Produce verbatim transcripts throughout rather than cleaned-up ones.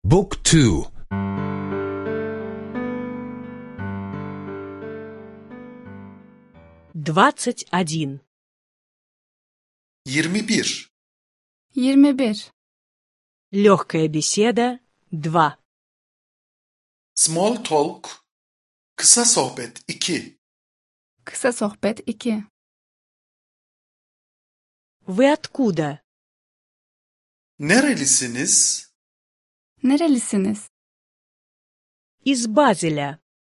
Book two. Двадцать один. yirmi bir. yirmi bir. Легкая беседа. Два. Small talk, kısa sohbet iki. Kısa sohbet iki. Вы откуда? Nerelisiniz? Nerelisiniz? Из Базеля.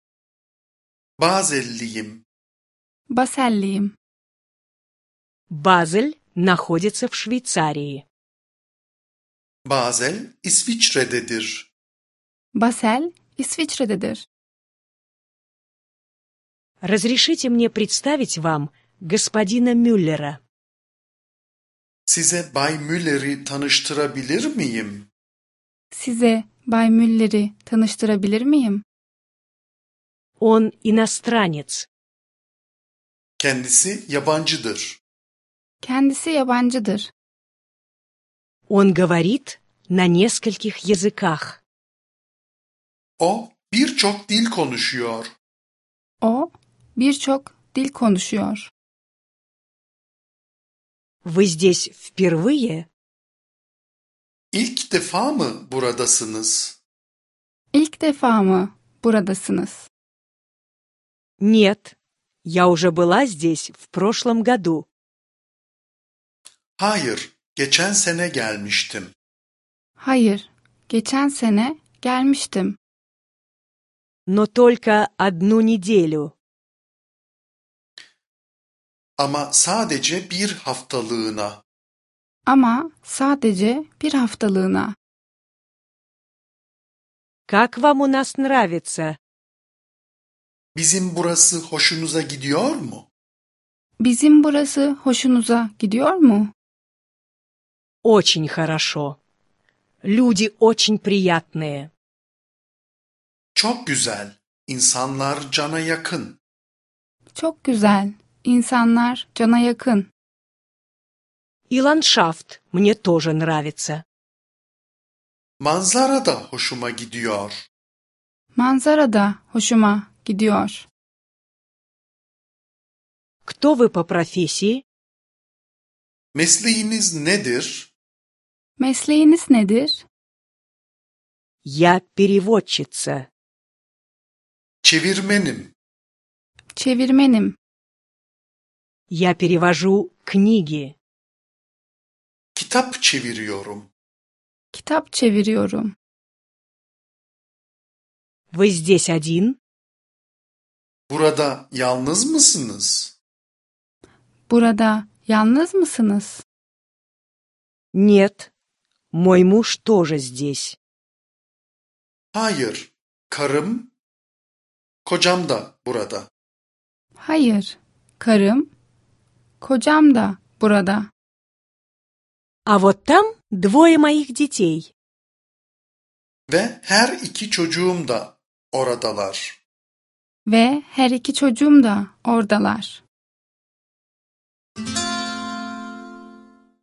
Bazelliyim. Baselliyim. Базель находится в Швейцарии. Basel, İsviçre'dedir. Basel, İsviçre'dedir. Разрешите мне представить вам господина Мюллера. Size Bay Müller'i tanıştırabilir miyim? Size Bay Müller'i tanıştırabilir miyim? Он иностранец. Kendisi yabancıdır. Kendisi yabancıdır. Он говорит на нескольких языках. O birçok dil konuşuyor. O birçok dil konuşuyor. Вы здесь впервые? İlk defa mı buradasınız? İlk defa mı buradasınız? Нет, я уже была здесь в прошлом году. Hayır, geçen sene gelmiştim. Hayır, geçen sene gelmiştim. Но только одну неделю. Ama sadece bir haftalığına. Ama sadece bir haftalığına. Как вам у нас нравится? Bizim burası hoşunuza gidiyor mu? Bizim burası hoşunuza gidiyor mu? Очень хорошо. Люди очень приятные. Çok güzel. İnsanlar cana yakın. Çok güzel. İnsanlar cana yakın. И ландшафт мне тоже нравится. Manzara da hoşuma gidiyor. Manzara da hoşuma gidiyor. Кто вы по профессии? Mesleğiniz nedir? Mesleğiniz nedir? Я переводчица. Çevirmenim. Çevirmenim. Я перевожу книги. Kitap çeviriyorum. Kitap çeviriyorum. Вы здесь один? Burada yalnız mısınız? Burada yalnız mısınız? Нет, мой муж тоже здесь. Hayır. Karım, kocam da burada. Hayır, karım, kocam da burada. А вот там двое моих детей. Ve her iki çocuğum da oradalar. Ve her iki çocuğum da oradalar.